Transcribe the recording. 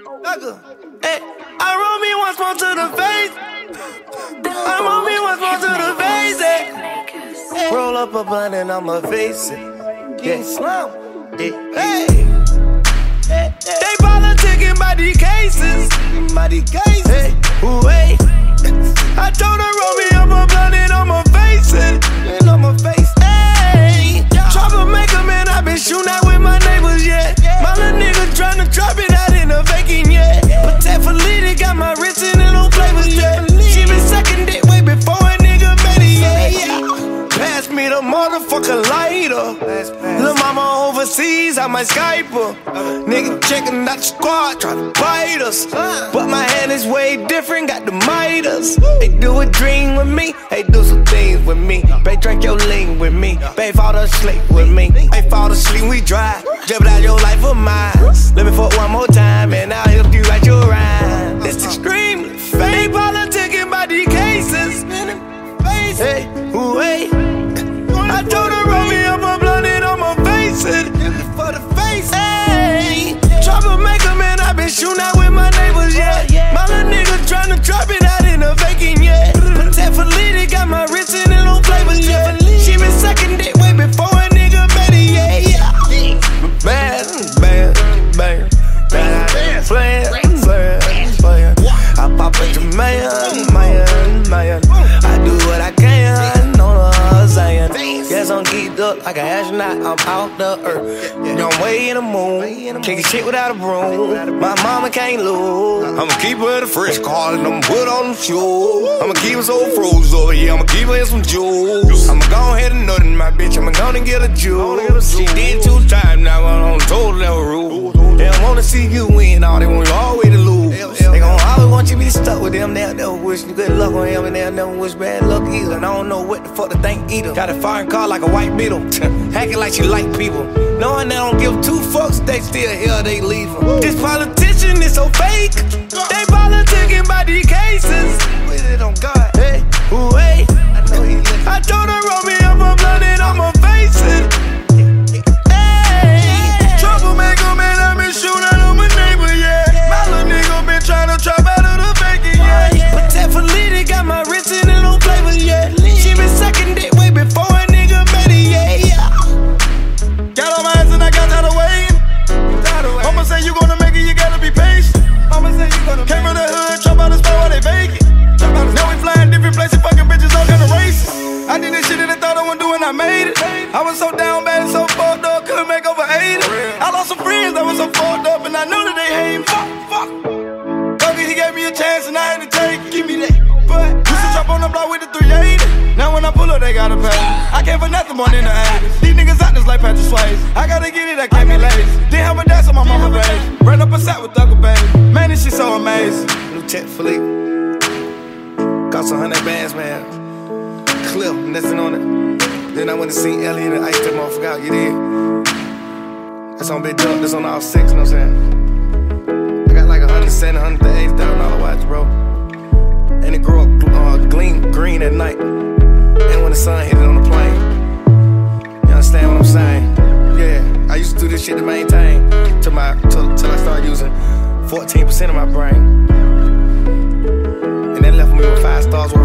Hey, I roll me once more to the face. I roll me once more to the face. Hey. Roll up a blunt and I'ma face it. Yeah, slum. Hey. They politicking by these cases. Hey, wait. I told her roll me up a blunt and I'ma face it. And I'ma face it. Hey, troublemaker, man, I been shooting out with my neighbors, yeah. My little nigga tryna drop it out in the vacant, yeah. But that Felita got my wrist in the no flavors, yeah. She been sucking dick way before a nigga made it, yeah. Pass me the motherfucking lighter. Lil' mama overseas, I might Skype her. Nigga checking out the squad, tryna bite us. But my hand is way different, got the Midas. They do a dream with me, they do some things with me. They drink your lean with me, they fall asleep with me. They fall asleep, we drive, jeopardize your life for mine. Let me fuck one more time, and I'll help you write your rhyme. It's extremely fake. They politicking by these cases. Hey, wait. I told her roll me up a blunt and I'ma face it. For the face. Hey, troublemaker, man, I been shooting out with my neighbors, yeah. My little nigga tryna drop it out in the vacant, yeah. But that Felita got my wrist in the no flavors, yeah. She been sucking dick way before a nigga made it, yeah. Bad, flare. I pop at your man. I do what I can on the Zion. Yes, I'm geeked up like an astronaut. I'm out the earth. I'm way in the moon. Can't get shit without a broom. My mama can't lose. I'ma keep her in a fresh car and I'ma put on them shoes. I'ma keep her so froze over here. I'ma keep her in some jewels. I'ma go ahead and nut in my bitch. I'ma go and get a jewel. She did 2 times now. I'm on the total level rule. They don't wanna see you win. All they want you always to lose. They gon' always want you to be stuck with them. They'll never wish you good luck on him, and they'll never wish bad luck either. And I don't know what the fuck to think either. Got a foreign car like a white beetle. Hacking like she like people. Knowing they don't give 2 fucks, they still here, they leave them. This politician is so fake. They politicking by these cases. With it on God. Hey, wait. I told her roll me up a blunt and I'ma face it. Hey, troublemaker, man, I been shooting out on my neighbor, yeah. My little nigga been tryna trap out of the bacon, yeah. But that Felita got my wrist in the no flavors, yeah. She been sucking dick way before a nigga made it, yeah. Got on my ass and I got out of way. Mama say you gonna make it, you gotta be patient. Mama say you gonna came from the hood, trap out the spot while they vacant. Now we flying different places, fucking bitches, all kind of races. I did this shit that I thought I wouldn't do and I made it. I was so down bad and so fucked up, couldn't make over 80. I lost some friends that was so fucked up and I know that they hate me. Fuck. He gave me a chance and I had to take it. Give me that. But used to drop on the block with the 380. Now when I pull up, they gotta pay. I came for nothing more than the 80s. These niggas out this like Patrick Swayze. I gotta get it, I can't be lazy. Didn't have a dance on my mama baby. Ran up a set with Thugger baby. Man, this shit so amazing. New Tech Fleet. Cost 100 bands, man. Clip, nothing on it. Then I went to see Elliot and Ice that motherfucker out. You did. That's on Big Duck, that's on all 6, you know what I'm saying? I got like $170,000, $180,000 watch, bro. And it grew up green at night. And when the sun hit it on the plane. You understand what I'm saying? Yeah, I used to do this shit to maintain till I started using 14% of my brain. And that left me with 5 stars worth